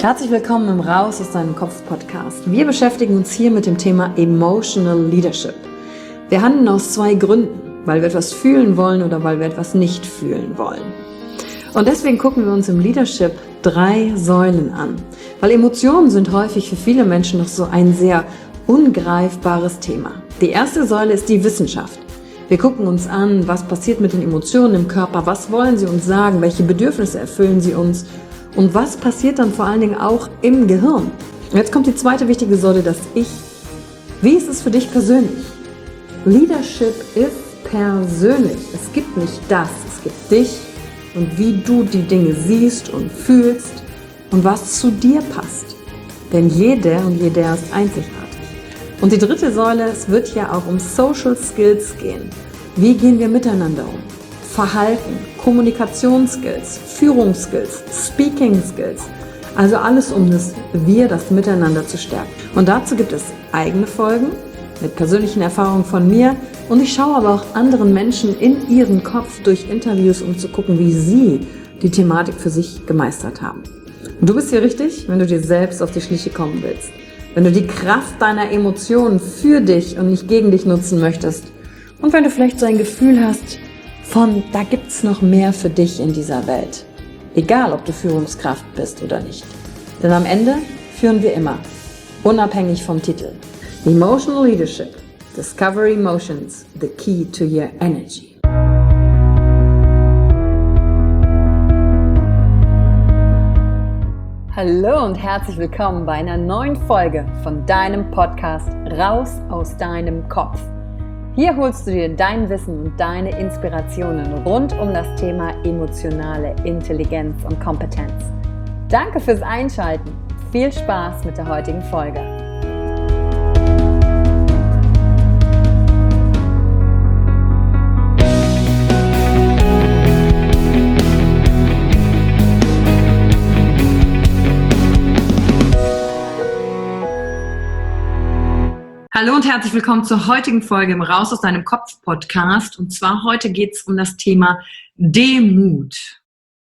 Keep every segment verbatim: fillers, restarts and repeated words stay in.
Herzlich willkommen im Raus aus deinem Kopf Podcast. Wir beschäftigen uns hier mit dem Thema Emotional Leadership. Wir handeln aus zwei Gründen, weil wir etwas fühlen wollen oder weil wir etwas nicht fühlen wollen. Und deswegen gucken wir uns im Leadership drei Säulen an, weil Emotionen sind häufig für viele Menschen noch so ein sehr ungreifbares Thema. Die erste Säule ist die Wissenschaft. Wir gucken uns an, was passiert mit den Emotionen im Körper, was wollen sie uns sagen, welche Bedürfnisse erfüllen sie uns und was passiert dann vor allen Dingen auch im Gehirn. Und jetzt kommt die zweite wichtige Säule, das Ich. Wie ist es für dich persönlich? Leadership ist persönlich. Es gibt nicht das, es gibt dich und wie du die Dinge siehst und fühlst und was zu dir passt. Denn jeder und jeder ist einzigartig. Und die dritte Säule, es wird ja auch um Social Skills gehen. Wie gehen wir miteinander um? Verhalten, Kommunikationsskills, Führungsskills, Speaking Skills. Also alles, um das Wir, das Miteinander zu stärken. Und dazu gibt es eigene Folgen mit persönlichen Erfahrungen von mir. Und ich schaue aber auch anderen Menschen in ihren Kopf durch Interviews, um zu gucken, wie sie die Thematik für sich gemeistert haben. Und du bist hier richtig, wenn du dir selbst auf die Schliche kommen willst. Wenn du die Kraft deiner Emotionen für dich und nicht gegen dich nutzen möchtest. Und wenn du vielleicht so ein Gefühl hast, von da gibt's noch mehr für dich in dieser Welt. Egal, ob du Führungskraft bist oder nicht. Denn am Ende führen wir immer, unabhängig vom Titel. Emotional Leadership. Discover Emotions, the key to your energy. Hallo und herzlich willkommen bei einer neuen Folge von deinem Podcast Raus aus deinem Kopf. Hier holst du dir dein Wissen und deine Inspirationen rund um das Thema emotionale Intelligenz und Kompetenz. Danke fürs Einschalten. Viel Spaß mit der heutigen Folge. Hallo und herzlich willkommen zur heutigen Folge im Raus aus deinem Kopf Podcast. Und zwar heute geht es um das Thema Demut.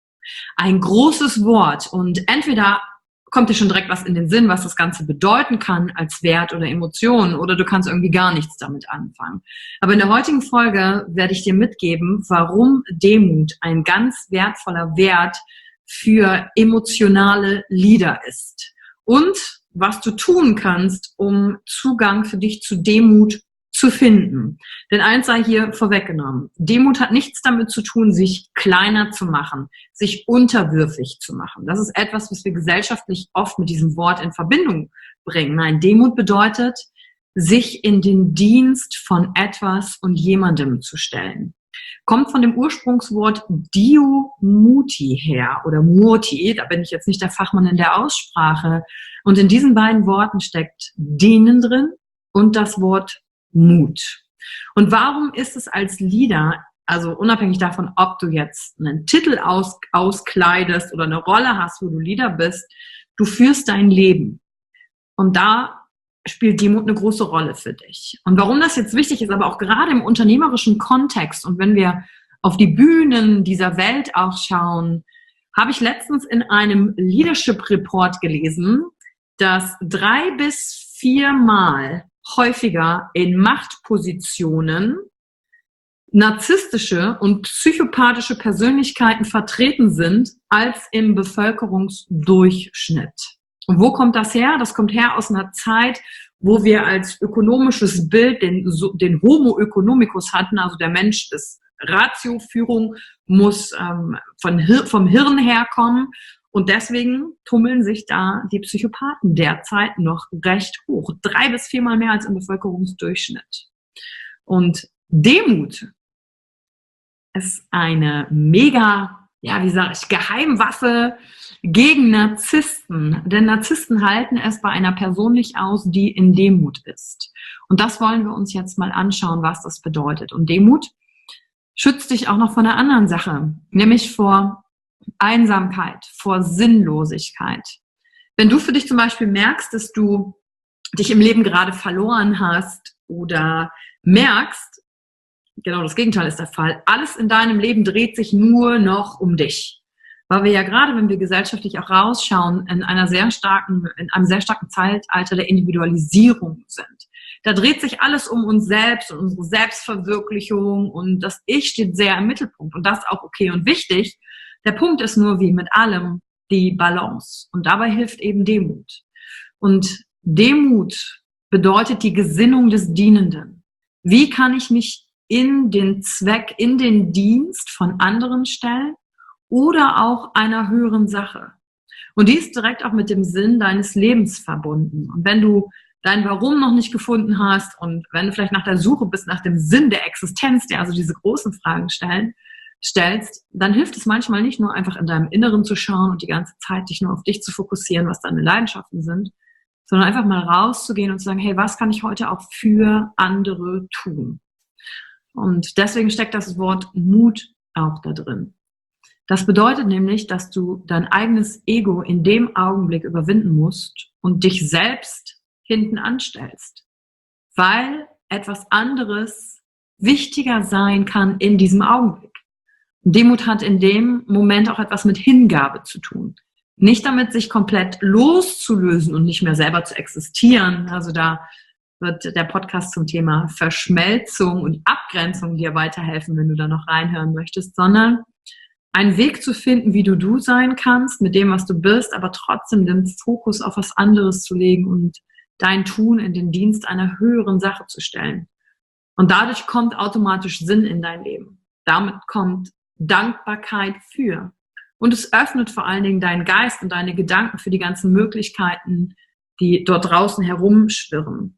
Ein großes Wort und entweder kommt dir schon direkt was in den Sinn, was das Ganze bedeuten kann als Wert oder Emotion, oder du kannst irgendwie gar nichts damit anfangen. Aber in der heutigen Folge werde ich dir mitgeben, warum Demut ein ganz wertvoller Wert für emotionale Leader ist. Und was du tun kannst, um Zugang für dich zu Demut zu finden. Denn eins sei hier vorweggenommen. Demut hat nichts damit zu tun, sich kleiner zu machen, sich unterwürfig zu machen. Das ist etwas, was wir gesellschaftlich oft mit diesem Wort in Verbindung bringen. Nein, Demut bedeutet, sich in den Dienst von etwas und jemandem zu stellen. Kommt von dem Ursprungswort Dio Muti her oder Murti, da bin ich jetzt nicht der Fachmann in der Aussprache. Und in diesen beiden Worten steckt Dienen drin und das Wort Mut. Und warum ist es als Leader, also unabhängig davon, ob du jetzt einen Titel aus, auskleidest oder eine Rolle hast, wo du Leader bist, du führst dein Leben. Und da spielt Demut eine große Rolle für dich. Und warum das jetzt wichtig ist, aber auch gerade im unternehmerischen Kontext und wenn wir auf die Bühnen dieser Welt auch schauen, habe ich letztens in einem Leadership Report gelesen, dass drei bis viermal häufiger in Machtpositionen narzisstische und psychopathische Persönlichkeiten vertreten sind als im Bevölkerungsdurchschnitt. Und wo kommt das her? Das kommt her aus einer Zeit, wo wir als ökonomisches Bild den, den Homo economicus hatten, also der Mensch ist Ratioführung, muss ähm, von, vom Hirn herkommen. Und deswegen tummeln sich da die Psychopathen derzeit noch recht hoch. Drei bis viermal mehr als im Bevölkerungsdurchschnitt. Und Demut ist eine mega, ja, wie sage ich, Geheimwaffe gegen Narzissten. Denn Narzissten halten es bei einer Person nicht aus, die in Demut ist. Und das wollen wir uns jetzt mal anschauen, was das bedeutet. Und Demut schützt dich auch noch vor einer anderen Sache, nämlich vor Einsamkeit, vor Sinnlosigkeit. Wenn du für dich zum Beispiel merkst, dass du dich im Leben gerade verloren hast oder merkst, genau das Gegenteil ist der Fall, alles in deinem Leben dreht sich nur noch um dich. Weil wir ja gerade, wenn wir gesellschaftlich auch rausschauen, in einer sehr starken, in einem sehr starken Zeitalter der Individualisierung sind. Da dreht sich alles um uns selbst und unsere Selbstverwirklichung und das Ich steht sehr im Mittelpunkt und das ist auch okay und wichtig. Der Punkt ist nur, wie mit allem, die Balance. Und dabei hilft eben Demut. Und Demut bedeutet die Gesinnung des Dienenden. Wie kann ich mich in den Zweck, in den Dienst von anderen stellen oder auch einer höheren Sache? Und die ist direkt auch mit dem Sinn deines Lebens verbunden. Und wenn du dein Warum noch nicht gefunden hast und wenn du vielleicht nach der Suche bist, nach dem Sinn der Existenz, der also diese großen Fragen stellen, stellst, dann hilft es manchmal nicht nur einfach in deinem Inneren zu schauen und die ganze Zeit dich nur auf dich zu fokussieren, was deine Leidenschaften sind, sondern einfach mal rauszugehen und zu sagen, hey, was kann ich heute auch für andere tun? Und deswegen steckt das Wort Mut auch da drin. Das bedeutet nämlich, dass du dein eigenes Ego in dem Augenblick überwinden musst und dich selbst hinten anstellst, weil etwas anderes wichtiger sein kann in diesem Augenblick. Demut hat in dem Moment auch etwas mit Hingabe zu tun. Nicht damit, sich komplett loszulösen und nicht mehr selber zu existieren. Also da wird der Podcast zum Thema Verschmelzung und Abgrenzung dir weiterhelfen, wenn du da noch reinhören möchtest, sondern einen Weg zu finden, wie du du sein kannst, mit dem, was du bist, aber trotzdem den Fokus auf was anderes zu legen und dein Tun in den Dienst einer höheren Sache zu stellen. Und dadurch kommt automatisch Sinn in dein Leben. Damit kommt Dankbarkeit für. Und es öffnet vor allen Dingen deinen Geist und deine Gedanken für die ganzen Möglichkeiten, die dort draußen herumschwirren.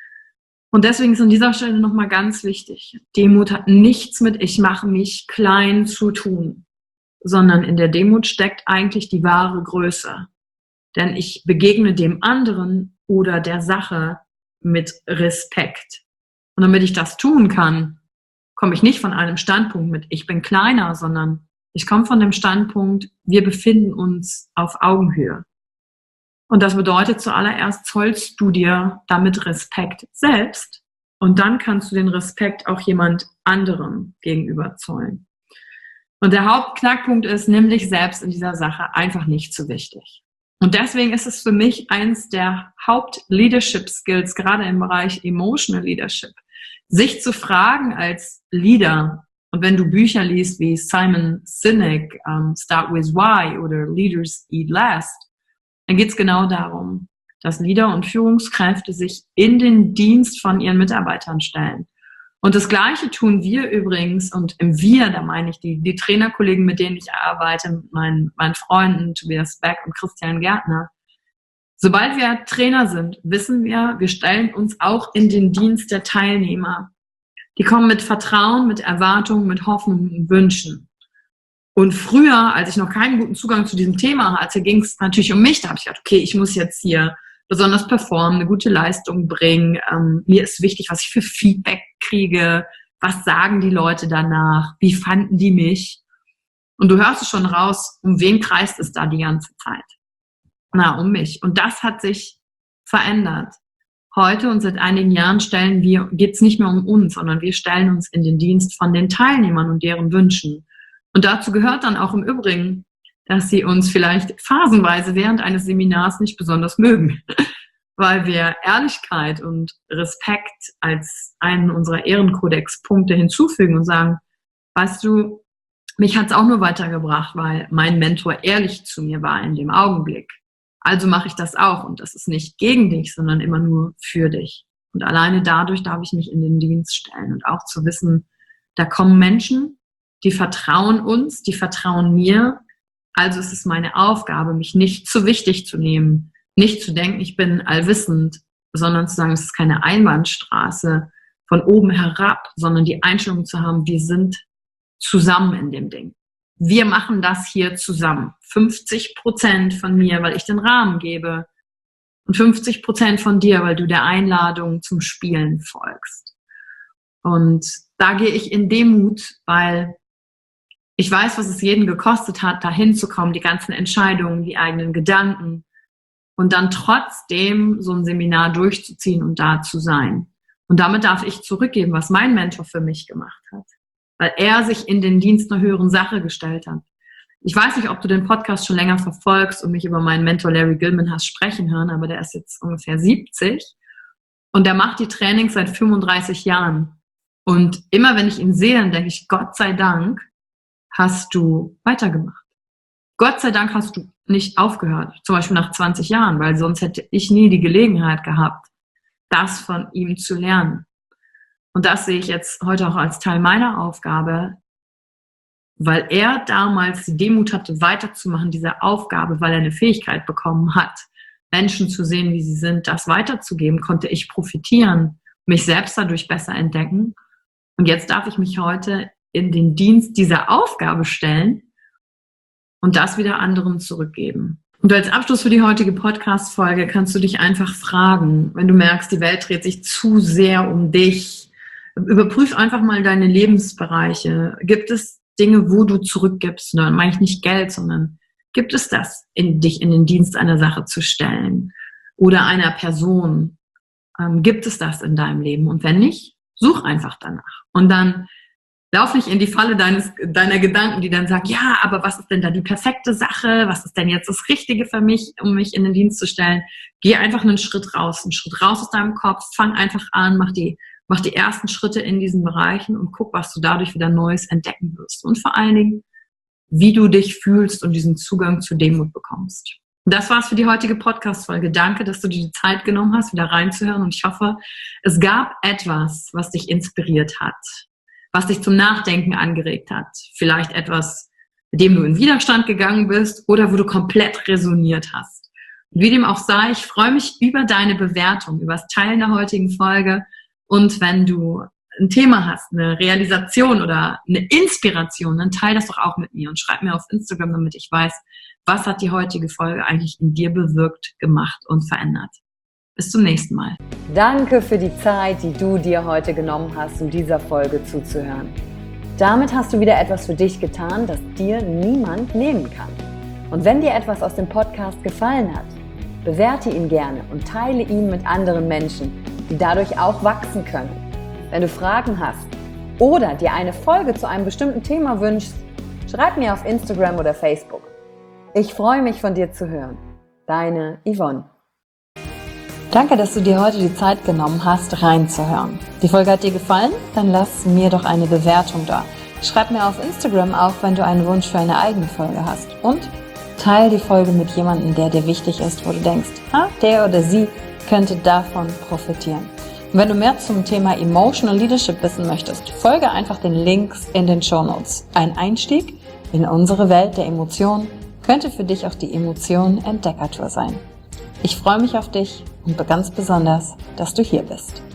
Und deswegen ist an dieser Stelle nochmal ganz wichtig, Demut hat nichts mit ich mache mich klein zu tun, sondern in der Demut steckt eigentlich die wahre Größe. Denn ich begegne dem anderen oder der Sache mit Respekt. Und damit ich das tun kann, komme ich nicht von einem Standpunkt mit ich bin kleiner, sondern ich komme von dem Standpunkt, wir befinden uns auf Augenhöhe. Und das bedeutet zuallererst, zollst du dir damit Respekt selbst und dann kannst du den Respekt auch jemand anderem gegenüber zollen. Und der Hauptknackpunkt ist, nimm dich selbst in dieser Sache einfach nicht zu wichtig. Und deswegen ist es für mich eins der Haupt-Leadership-Skills, gerade im Bereich Emotional Leadership, sich zu fragen als Leader. Und wenn du Bücher liest wie Simon Sinek, um, Start with Why oder Leaders Eat Last, dann geht es genau darum, dass Leader und Führungskräfte sich in den Dienst von ihren Mitarbeitern stellen. Und das Gleiche tun wir übrigens, und im Wir, da meine ich die, die Trainerkollegen, mit denen ich arbeite, mit meinen, meinen Freunden Tobias Beck und Christian Gärtner. Sobald wir Trainer sind, wissen wir, wir stellen uns auch in den Dienst der Teilnehmer. Die kommen mit Vertrauen, mit Erwartungen, mit Hoffnungen und Wünschen. Und früher, als ich noch keinen guten Zugang zu diesem Thema hatte, ging es natürlich um mich. Da habe ich gedacht, okay, ich muss jetzt hier besonders performen, eine gute Leistung bringen. Ähm, mir ist wichtig, was ich für Feedback kriege. Was sagen die Leute danach? Wie fanden die mich? Und du hörst es schon raus, um wen kreist es da die ganze Zeit? Na, um mich. Und das hat sich verändert. Heute und seit einigen Jahren stellen wir, geht es nicht mehr um uns, sondern wir stellen uns in den Dienst von den Teilnehmern und deren Wünschen. Und dazu gehört dann auch im Übrigen, dass sie uns vielleicht phasenweise während eines Seminars nicht besonders mögen, weil wir Ehrlichkeit und Respekt als einen unserer Ehrenkodex-Punkte hinzufügen und sagen, weißt du, mich hat es auch nur weitergebracht, weil mein Mentor ehrlich zu mir war in dem Augenblick. Also mache ich das auch und das ist nicht gegen dich, sondern immer nur für dich. Und alleine dadurch darf ich mich in den Dienst stellen und auch zu wissen, da kommen Menschen, die vertrauen uns, die vertrauen mir. Also ist es meine Aufgabe, mich nicht zu wichtig zu nehmen, nicht zu denken, ich bin allwissend, sondern zu sagen, es ist keine Einbahnstraße von oben herab, sondern die Einstellung zu haben, wir sind zusammen in dem Ding. Wir machen das hier zusammen. fünfzig Prozent von mir, weil ich den Rahmen gebe und fünfzig Prozent von dir, weil du der Einladung zum Spielen folgst. Und da gehe ich in Demut, weil ich weiß, was es jeden gekostet hat, da hinzukommen, die ganzen Entscheidungen, die eigenen Gedanken und dann trotzdem so ein Seminar durchzuziehen und da zu sein. Und damit darf ich zurückgeben, was mein Mentor für mich gemacht hat, weil er sich in den Dienst einer höheren Sache gestellt hat. Ich weiß nicht, ob du den Podcast schon länger verfolgst und mich über meinen Mentor Larry Gilman hast sprechen hören, aber der ist jetzt ungefähr siebzig und der macht die Trainings seit fünfunddreißig Jahren. Und immer wenn ich ihn sehe, dann denke ich, Gott sei Dank hast du weitergemacht. Gott sei Dank hast du nicht aufgehört, zum Beispiel nach zwanzig Jahren, weil sonst hätte ich nie die Gelegenheit gehabt, das von ihm zu lernen. Und das sehe ich jetzt heute auch als Teil meiner Aufgabe, weil er damals die Demut hatte, weiterzumachen, diese Aufgabe, weil er eine Fähigkeit bekommen hat, Menschen zu sehen, wie sie sind, das weiterzugeben, konnte ich profitieren, mich selbst dadurch besser entdecken. Und jetzt darf ich mich heute in den Dienst dieser Aufgabe stellen und das wieder anderen zurückgeben. Und als Abschluss für die heutige Podcast-Folge kannst du dich einfach fragen, wenn du merkst, die Welt dreht sich zu sehr um dich, überprüf einfach mal deine Lebensbereiche. Gibt es Dinge, wo du zurückgibst? Und dann meine ich nicht Geld, sondern gibt es das, in dich in den Dienst einer Sache zu stellen oder einer Person? Ähm, gibt es das in deinem Leben? Und wenn nicht, such einfach danach. Und dann lauf nicht in die Falle deines, deiner Gedanken, die dann sagen, ja, aber was ist denn da die perfekte Sache? Was ist denn jetzt das Richtige für mich, um mich in den Dienst zu stellen? Geh einfach einen Schritt raus, einen Schritt raus aus deinem Kopf, fang einfach an, mach die, mach die ersten Schritte in diesen Bereichen und guck, was du dadurch wieder Neues entdecken wirst. Und vor allen Dingen, wie du dich fühlst und diesen Zugang zu Demut bekommst. Und das war's für die heutige Podcast-Folge. Danke, dass du dir die Zeit genommen hast, wieder reinzuhören. Und ich hoffe, es gab etwas, was dich inspiriert hat, was dich zum Nachdenken angeregt hat. Vielleicht etwas, mit dem du in Widerstand gegangen bist oder wo du komplett resoniert hast. Und wie dem auch sei, ich freue mich über deine Bewertung, über das Teilen der heutigen Folge. Und wenn du ein Thema hast, eine Realisation oder eine Inspiration, dann teile das doch auch mit mir und schreib mir auf Instagram, damit ich weiß, was hat die heutige Folge eigentlich in dir bewirkt, gemacht und verändert. Bis zum nächsten Mal. Danke für die Zeit, die du dir heute genommen hast, um dieser Folge zuzuhören. Damit hast du wieder etwas für dich getan, das dir niemand nehmen kann. Und wenn dir etwas aus dem Podcast gefallen hat, bewerte ihn gerne und teile ihn mit anderen Menschen, die dadurch auch wachsen können. Wenn du Fragen hast oder dir eine Folge zu einem bestimmten Thema wünschst, schreib mir auf Instagram oder Facebook. Ich freue mich, von dir zu hören. Deine Yvonne. Danke, dass du dir heute die Zeit genommen hast, reinzuhören. Die Folge hat dir gefallen? Dann lass mir doch eine Bewertung da. Schreib mir auf Instagram auch, wenn du einen Wunsch für eine eigene Folge hast. Und teile die Folge mit jemandem, der dir wichtig ist, wo du denkst, ah, der oder sie könnte davon profitieren. Und wenn du mehr zum Thema Emotional Leadership wissen möchtest, folge einfach den Links in den Shownotes. Ein Einstieg in unsere Welt der Emotionen könnte für dich auch die Emotionen-Entdeckertour sein. Ich freue mich auf dich und ganz besonders, dass du hier bist.